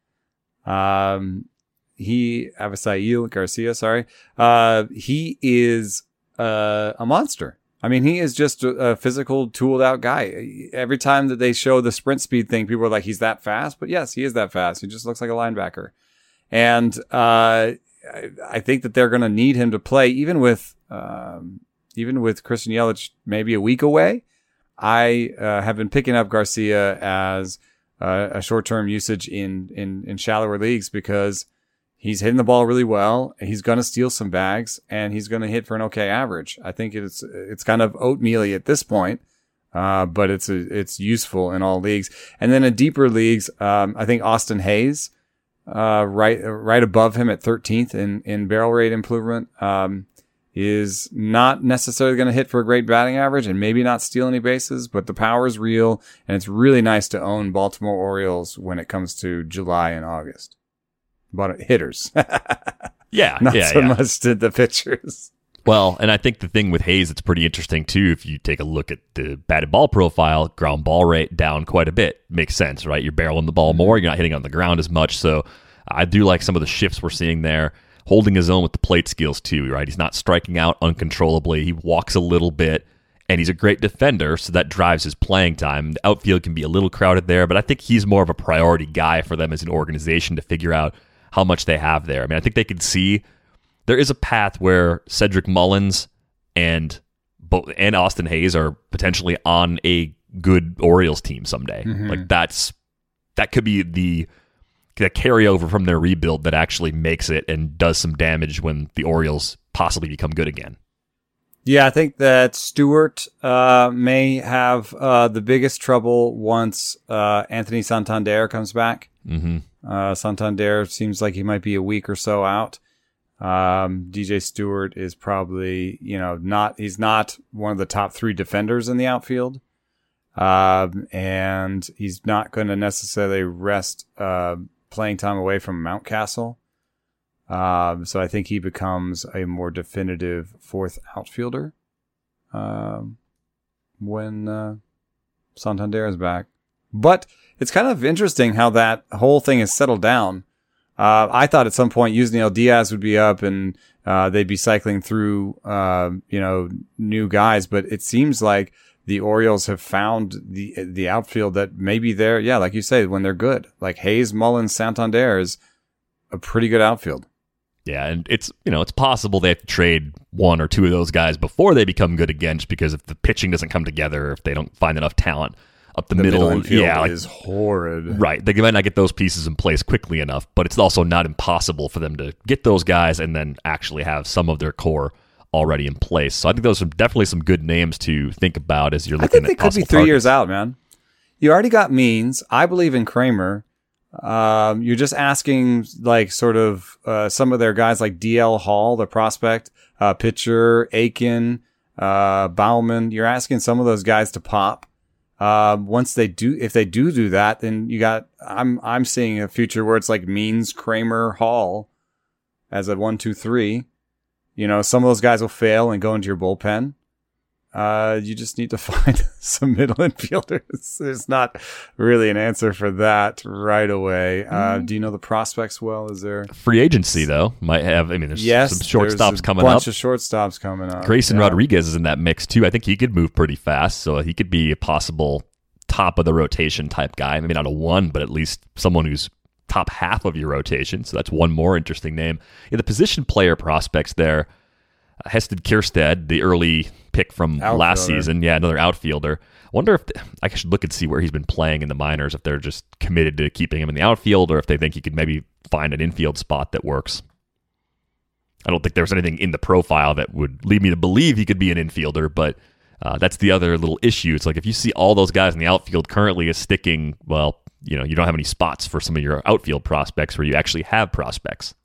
Um, he, Avisail Garcia, sorry. Uh, he is, uh, a monster. I mean, he is just a, a physical, tooled out guy. Every time that they show the sprint speed thing, people are like, he's that fast. But yes, he is that fast. He just looks like a linebacker. And, uh, I, I think that they're going to need him to play even with, um, even with Christian Yelich maybe a week away. I, uh, have been picking up Garcia as, Uh, a short-term usage in, in, in shallower leagues because he's hitting the ball really well. He's going to steal some bags and he's going to hit for an okay average. I think it's, it's kind of oatmeal-y at this point. Uh, but it's, a, it's useful in all leagues. And then in deeper leagues, um, I think Austin Hayes, uh, right, right above him at thirteenth in, in barrel rate improvement, um, is not necessarily going to hit for a great batting average and maybe not steal any bases, but the power is real, and it's really nice to own Baltimore Orioles when it comes to July and August. But hitters. Yeah. Not yeah, so yeah. much to the pitchers. Well, and I think the thing with Hayes that's pretty interesting, too, if you take a look at the batted ball profile, ground ball rate down quite a bit. Makes sense, right? You're barreling the ball more. You're not hitting on the ground as much. So I do like some of the shifts we're seeing there. Holding his own with the plate skills too, right? He's not striking out uncontrollably. He walks a little bit, and he's a great defender, so that drives his playing time. The outfield can be a little crowded there, but I think he's more of a priority guy for them as an organization to figure out how much they have there. I mean, I think they could see there is a path where Cedric Mullins and and Austin Hayes are potentially on a good Orioles team someday. Mm-hmm. Like that's that could be the the carryover from their rebuild that actually makes it and does some damage when the Orioles possibly become good again. Yeah, I think that Stewart uh, may have uh, the biggest trouble once uh, Anthony Santander comes back. Mm-hmm. Uh, Santander seems like he might be a week or so out. Um, D J Stewart is probably, you know, not, he's not one of the top three defenders in the outfield. Um, and he's not going to necessarily rest uh, playing time away from Mountcastle. Um, so I think he becomes a more definitive fourth outfielder um, when uh, Santander is back. But it's kind of interesting how that whole thing has settled down. Uh, I thought at some point Yusniel Diaz would be up and uh, they'd be cycling through, uh, you know, new guys. But it seems like the Orioles have found the the outfield that maybe they're, yeah, like you say, when they're good. Like Hayes, Mullins, Santander is a pretty good outfield. Yeah, and it's, you know, it's possible they have to trade one or two of those guys before they become good again, just because if the pitching doesn't come together, if they don't find enough talent up the, the middle, middle infield yeah, like, is horrid. Right, they might not get those pieces in place quickly enough, but it's also not impossible for them to get those guys and then actually have some of their core already in place. So I think those are definitely some good names to think about as you're looking at. I think they at could be three targets. years out, man. You already got Means. I believe in Kramer. Um, you're just asking like sort of uh, some of their guys like D L Hall, the prospect, uh, pitcher, Aiken, uh, Bauman. You're asking some of those guys to pop. Uh, once they do, if they do do that, then you got. I'm I'm seeing a future where it's like Means, Kramer, Hall as a one, two, three. You know, some of those guys will fail and go into your bullpen. Uh, you just need to find some middle infielders. There's not really an answer for that right away. Uh, do you know the prospects well? Is there free agency though? Might have. I mean, there's yes, some shortstops coming bunch up. Bunch of shortstops coming up. Grayson yeah. Rodriguez is in that mix too. I think he could move pretty fast, so he could be a possible top of the rotation type guy. Maybe not a one, but at least someone who's top half of your rotation. So that's one more interesting name. Yeah, the position player prospects there. Uh, Heston Kjerstad, the early pick from outfielder. last season. Yeah, another outfielder. I wonder if, the, I should look and see where he's been playing in the minors, if they're just committed to keeping him in the outfield or if they think he could maybe find an infield spot that works. I don't think there was anything in the profile that would lead me to believe he could be an infielder, but uh, that's the other little issue. It's like if you see all those guys in the outfield currently as sticking, well, you know, you don't have any spots for some of your outfield prospects where you actually have prospects.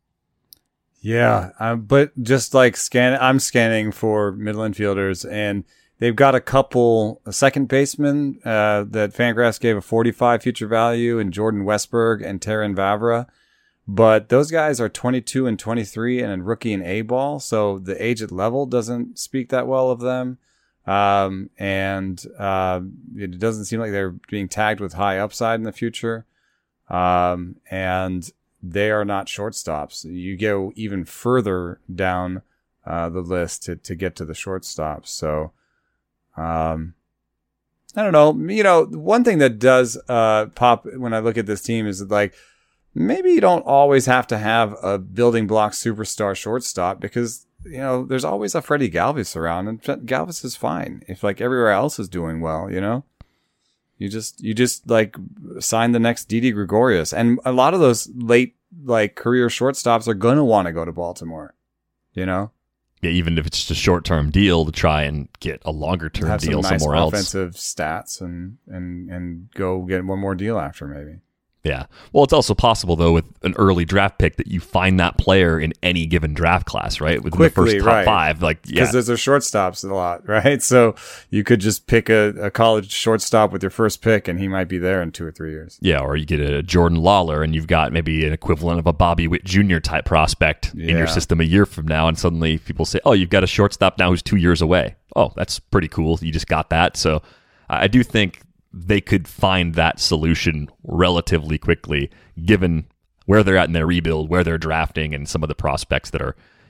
Yeah, um, but just like scan, I'm scanning for middle infielders, and they've got a couple a second basemen uh, that Fangraphs gave a forty-five future value, and Jordan Westberg and Terran Vavra. But those guys are twenty-two and twenty-three and a rookie in A ball, so the age at level doesn't speak that well of them. Um, and uh, it doesn't seem like they're being tagged with high upside in the future. Um, and they are not shortstops. You go even further down uh, the list to, to get to the shortstops. So, um, I don't know. You know, one thing that does uh, pop when I look at this team is that, like, maybe you don't always have to have a building block superstar shortstop because, you know, there's always a Freddie Galvis around, and Galvis is fine if, like, everywhere else is doing well, you know? You just, you just like sign the next Didi Gregorius. And a lot of those late, like, career shortstops are going to want to go to Baltimore, you know? Yeah, even if it's just a short-term deal to try and get a longer-term Have deal some nice somewhere else. offensive stats and, and, and go get one more deal after maybe. Yeah. Well, it's also possible, though, with an early draft pick that you find that player in any given draft class, right? Within Quickly, the first top right. five. Like, yeah. Because there's a shortstops a lot, right? So you could just pick a, a college shortstop with your first pick, and he might be there in two or three years. Yeah, or you get a Jordan Lawler, and you've got maybe an equivalent of a Bobby Witt Junior type prospect Yeah. in your system a year from now, and suddenly people say, oh, you've got a shortstop now who's two years away. Oh, that's pretty cool. You just got that. So I do think they could find that solution relatively quickly, given where they're at in their rebuild, where they're drafting, and some of the prospects that are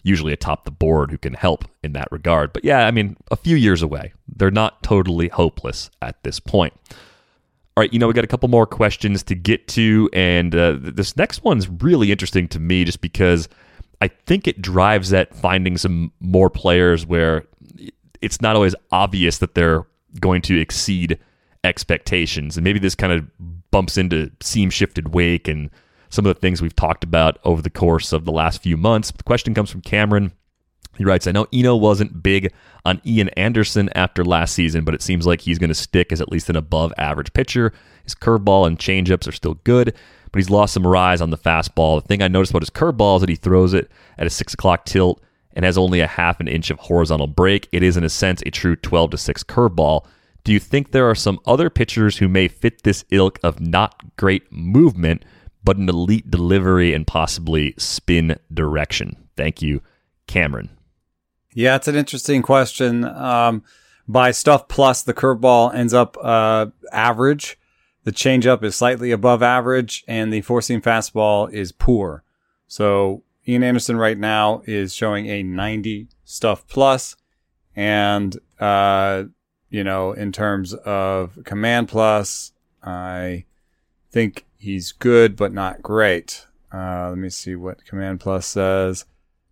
usually atop the board who can help in that regard. But yeah, I mean, a few years away. They're not totally hopeless at this point. All right, you know, we got a couple more questions to get to, and uh, this next one's really interesting to me just because I think it drives at finding some more players where it's not always obvious that they're going to exceed expectations. And maybe this kind of bumps into seam shifted wake and some of the things we've talked about over the course of the last few months. The question comes from Cameron. He writes, I know Eno wasn't big on Ian Anderson after last season, but it seems like he's going to stick as at least an above-average pitcher. His curveball and changeups are still good, but he's lost some rise on the fastball. The thing I noticed about his curveball is that he throws it at a six o'clock tilt and has only a half an inch of horizontal break. It is, in a sense, a true twelve to six curveball. Do you think there are some other pitchers who may fit this ilk of not great movement, but an elite delivery and possibly spin direction? Thank you, Cameron. Yeah, it's an interesting question. Um, by Stuff Plus, the curveball ends up uh, average. The changeup is slightly above average, and the four-seam fastball is poor. So Ian Anderson right now is showing a ninety Stuff Plus, and uh, you know, in terms of Command Plus, I think he's good, but not great. Uh, let me see what Command Plus says.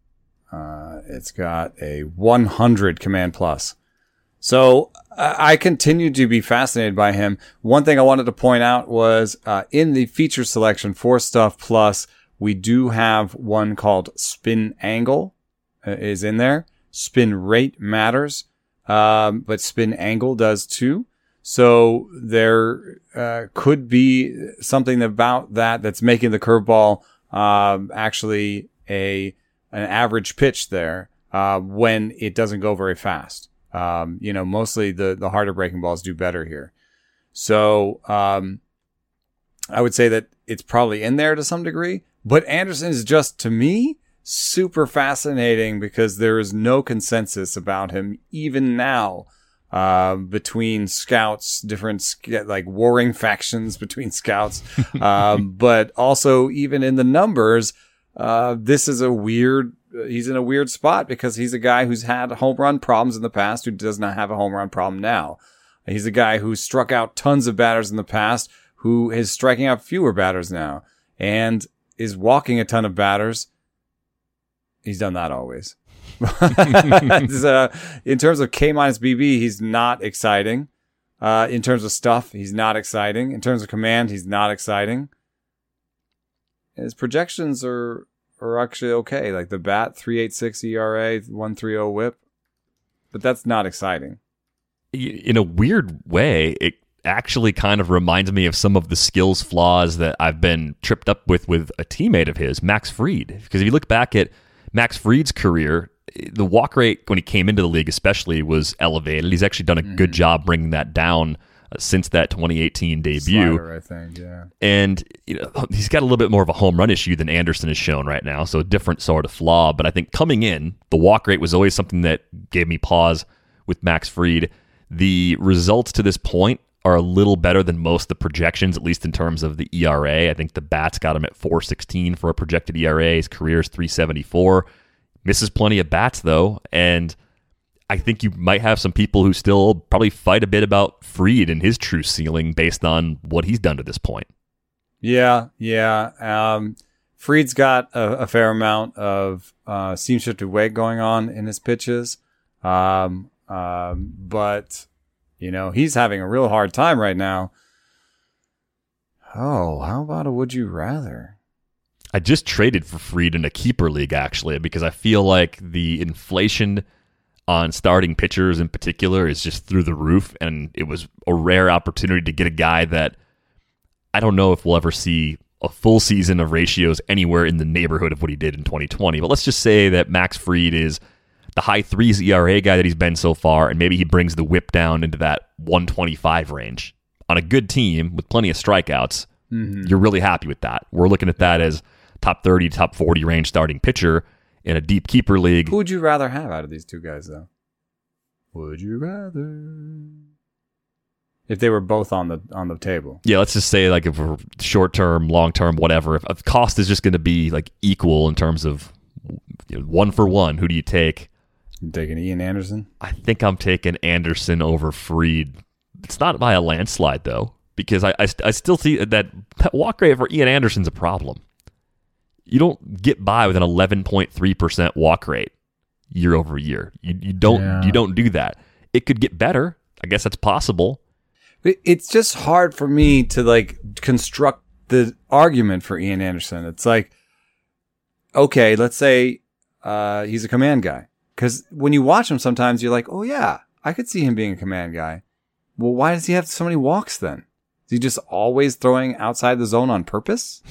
Uh, it's got a one hundred Command Plus. So I continue to be fascinated by him. One thing I wanted to point out was uh, in the feature selection for Stuff Plus, we do have one called Spin Angle uh, is in there. Spin Rate matters, um, but Spin Angle does too. So there uh, could be something about that that's making the curveball um, actually a an average pitch there uh, when it doesn't go very fast. Um, you know, mostly the, the harder breaking balls do better here. So um, I would say that it's probably in there to some degree. But Anderson is just, to me, super fascinating because there is no consensus about him, even now, uh, between scouts, different, like, warring factions between scouts. um, but also, even in the numbers, Uh, this is a weird, he's in a weird spot because he's a guy who's had home run problems in the past who does not have a home run problem now. He's a guy who struck out tons of batters in the past who is striking out fewer batters now and is walking a ton of batters. He's done that always. uh, in terms of K minus B B, he's not exciting. Uh, in terms of stuff, he's not exciting. In terms of command, he's not exciting. His projections are are actually okay. Like the bat, three point eight six E R A, one point three oh whip. But that's not exciting. In a weird way, it actually kind of reminds me of some of the skills flaws that I've been tripped up with with a teammate of his, Max Fried. Because if you look back at Max Fried's career, the walk rate when he came into the league especially was elevated. He's actually done a mm-hmm. good job bringing that down since that twenty eighteen debut. Slider, I think, yeah. And you know, he's got a little bit more of a home run issue than Anderson has shown right now, so a different sort of flaw. But I think coming in, the walk rate was always something that gave me pause with Max Fried. The results to this point are a little better than most of the projections, at least in terms of the E R A. I think the bats got him at four sixteen for a projected E R A. His career is three seventy-four. Misses plenty of bats, though, and I think you might have some people who still probably fight a bit about Fried and his true ceiling based on what he's done to this point. Yeah, yeah. Um, Fried's got a, a fair amount of uh, seam shifted weight going on in his pitches. Um, um, but, you know, he's having a real hard time right now. Oh, how about a would you rather? I just traded for Fried in a keeper league, actually, because I feel like the inflation on starting pitchers in particular is just through the roof, and it was a rare opportunity to get a guy that I don't know if we'll ever see a full season of ratios anywhere in the neighborhood of what he did in twenty twenty. But let's just say that Max Fried is the high threes E R A guy that he's been so far, and maybe he brings the whip down into that one twenty-five range. On a good team with plenty of strikeouts, mm-hmm. you're really happy with that. We're looking at that as top thirty, top forty range starting pitcher in a deep keeper league. Who would you rather have out of these two guys, though? Would you rather? If they were both on the on the table. Yeah, let's just say like if we're short term, long term, whatever. If, if cost is just going to be like equal in terms of you know, one for one, who do you take? You taking Ian Anderson? I think I'm taking Anderson over Fried. It's not by a landslide, though, because I, I, I still see that walk rate for Ian Anderson's a problem. You don't get by with an eleven point three percent walk rate year over year. You, you don't Yeah. you don't do that. It could get better. I guess that's possible. It- It's just hard for me to like construct the argument for Ian Anderson. It's like, okay, let's say uh, he's a command guy. Because when you watch him, sometimes you're like, oh yeah, I could see him being a command guy. Well, why does he have so many walks then? Is he just always throwing outside the zone on purpose?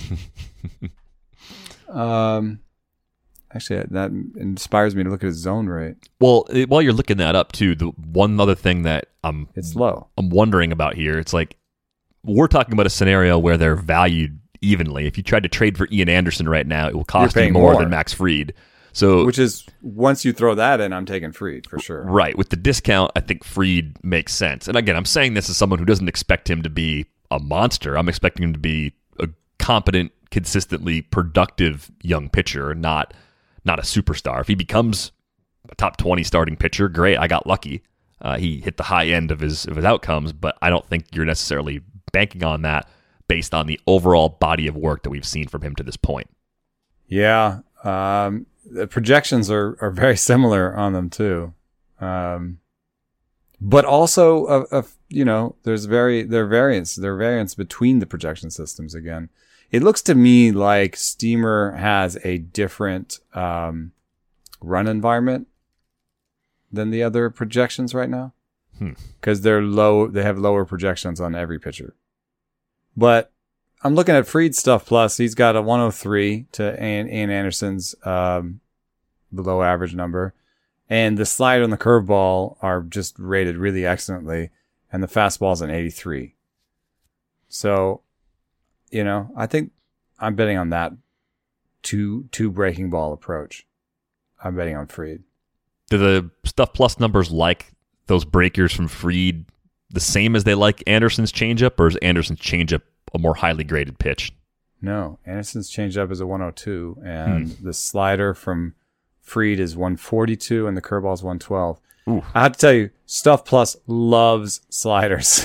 um, actually, that inspires me to look at his zone rate. Well, it, while you're looking that up too, the one other thing that I'm It's low. I'm wondering about here, it's like we're talking about a scenario where they're valued evenly. If you tried to trade for Ian Anderson right now, it will cost you paying more, more. than Max Fried. So, Which is, once you throw that in, I'm taking Fried for sure. right, with the discount, I think Fried makes sense. And again, I'm saying this as someone who doesn't expect him to be a monster. I'm expecting him to be a competent, consistently productive young pitcher, not not a superstar. If he becomes a top twenty starting pitcher, great. I got lucky. Uh, he hit the high end of his of his outcomes, but I don't think you're necessarily banking on that based on the overall body of work that we've seen from him to this point. Yeah. Um, the projections are, are very similar on them too. Um, but also, uh, uh, you know, there's very, there are variance, there are variance between the projection systems again. It looks to me like Steamer has a different, um, run environment than the other projections right now. Hmm. Cause they're low, they have lower projections on every pitcher. But I'm looking at Fried's stuff plus. He's got a one oh three to Ian, Ian Anderson's um, below average number. And the slider and the curveball are just rated really excellently. And the fastball's an eighty-three. So, you know, I think I'm betting on that two, two breaking ball approach. I'm betting on Fried. Do the Stuff Plus numbers like those breakers from Fried the same as they like Anderson's changeup, or is Anderson's changeup a more highly graded pitch? No, Anderson's changeup is a one oh two, and Hmm. the slider from Fried is one forty-two, and the curveball is one twelve. Ooh. I have to tell you, Stuff Plus loves sliders.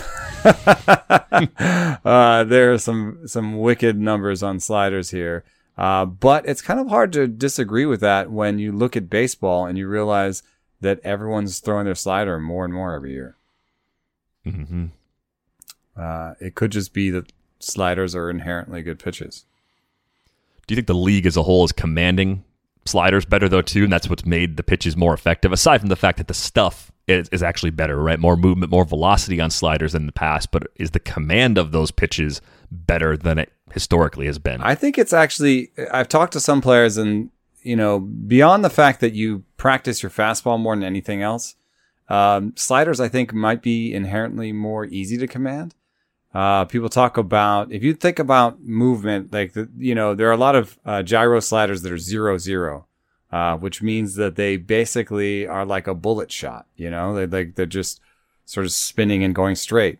uh, there are some some wicked numbers on sliders here, uh, but it's kind of hard to disagree with that when you look at baseball and you realize that everyone's throwing their slider more and more every year. Mm-hmm. Uh, it could just be that sliders are inherently good pitches. Do you think the league as a whole is commanding sliders better, though, too, and that's what's made the pitches more effective, aside from the fact that the stuff is, is actually better, right? More movement, more velocity on sliders than in the past, but is the command of those pitches better than it historically has been? I think it's actually, I've talked to some players, and, you know, beyond the fact that you practice your fastball more than anything else, um, sliders, I think, might be inherently more easy to command. Uh, people talk about, if you think about movement, like, the, you know, there are a lot of uh, gyro sliders that are zero, zero, uh, which means that they basically are like a bullet shot, you know, they like, they're just sort of spinning and going straight.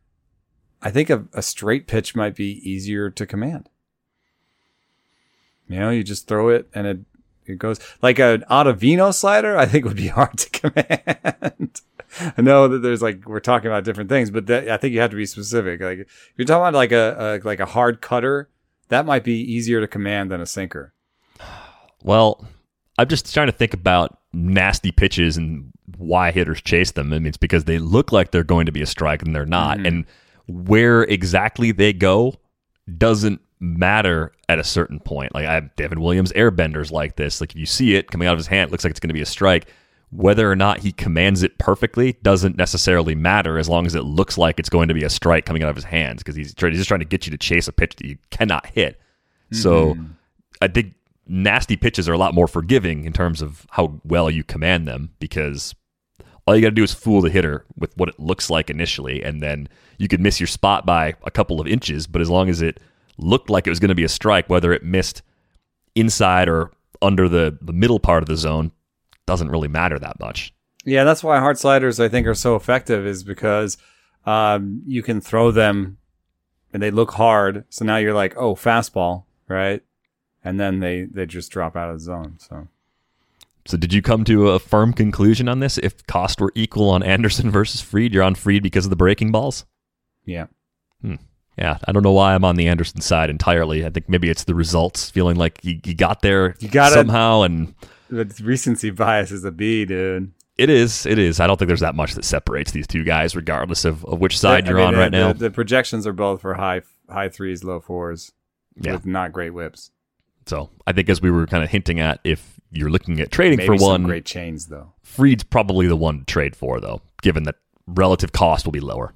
I think a, a straight pitch might be easier to command. You know, you just throw it and it, it goes like an Ottavino slider. I think would be hard to command. I know that there's like, we're talking about different things, but that, I think you have to be specific. Like if you're talking about like a, a like a hard cutter, that might be easier to command than a sinker. Well, I'm just trying to think about nasty pitches and why hitters chase them. I mean, it's because they look like they're going to be a strike and they're not. Mm-hmm. And where exactly they go doesn't matter at a certain point. Like I have Devin Williams airbenders like this. Like if you see it coming out of his hand, it looks like it's going to be a strike. Whether or not he commands it perfectly doesn't necessarily matter as long as it looks like it's going to be a strike coming out of his hands, because he's, he's just trying to get you to chase a pitch that you cannot hit. Mm-hmm. So I think nasty pitches are a lot more forgiving in terms of how well you command them, because all you got to do is fool the hitter with what it looks like initially, and then you could miss your spot by a couple of inches, but as long as it looked like it was going to be a strike, whether it missed inside or under the, the middle part of the zone, doesn't really matter that much. Yeah, that's why hard sliders, I think, are so effective, is because um, you can throw them and they look hard. So now you're like, oh, fastball, right? and then they, they just drop out of the zone. So, so did you come to a firm conclusion on this? If cost were equal on Anderson versus Fried, you're on Fried because of the breaking balls? Yeah. Hmm. Yeah, I don't know why I'm on the Anderson side entirely. I think maybe it's the results, feeling like you, you got there you gotta, somehow. And the recency bias is a B, dude. It is. It is. I don't think there's that much that separates these two guys, regardless of, of which side I you're mean, on the, right now. The, the projections are both for high high threes, low fours, yeah. with not great whips. So I think as we were kind of hinting at, if you're looking at trading Maybe for one, some great chains though. Fried's probably the one to trade for, though, given that relative cost will be lower.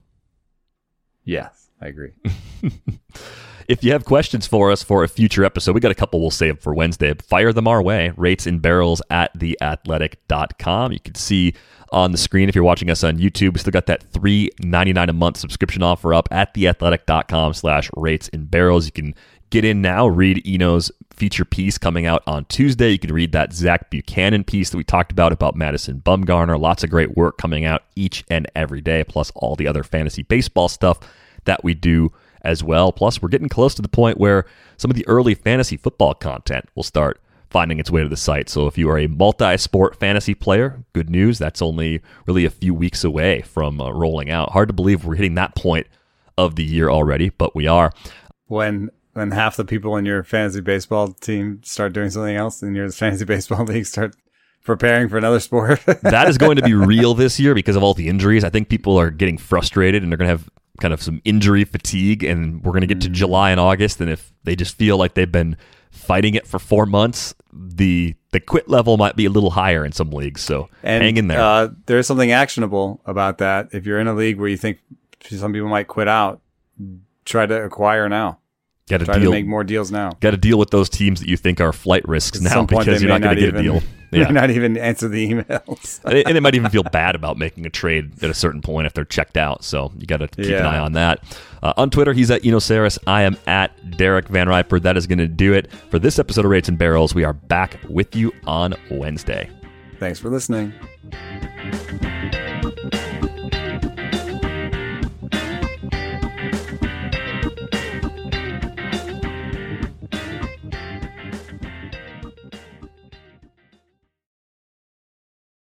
Yes, I agree. If you have questions for us for a future episode, we got a couple we'll save for Wednesday. Fire them our way. Rates and barrels at the athletic dot com. You can see on the screen if you're watching us on YouTube. We still got that three ninety-nine a month subscription offer up at the athletic dot com slash rates and barrels. You can get in now, read Eno's feature piece coming out on Tuesday. You can read that Zach Buchanan piece that we talked about, about Madison Bumgarner. Lots of great work coming out each and every day, plus all the other fantasy baseball stuff that we do as well. Plus, we're getting close to the point where some of the early fantasy football content will start finding its way to the site. So if you are a multi-sport fantasy player, good news, that's only really a few weeks away from uh, rolling out. Hard to believe we're hitting that point of the year already, but we are. When when half the people in your fantasy baseball team start doing something else and your fantasy baseball league start preparing for another sport. That is going to be real this year because of all the injuries. I think people are getting frustrated and they're going to have kind of some injury fatigue, and we're going to get to July and August, and if they just feel like they've been fighting it for four months, the the quit level might be a little higher in some leagues, so and, hang in there. Uh, there's something actionable about that. If you're in a league where you think some people might quit out, try to acquire now. Got to try deal, to make more deals now. Got to deal with those teams that you think are flight risks At now some point because they you're may not going to get even, a deal. Yeah. Not even answer the emails. and, and they might even feel bad about making a trade at a certain point if they're checked out. So you got to keep yeah. an eye on that. Uh, on Twitter, he's at Enosaurus. I am at Derek Van Riper. That is going to do it for this episode of Rates and Barrels. We are back with you on Wednesday. Thanks for listening.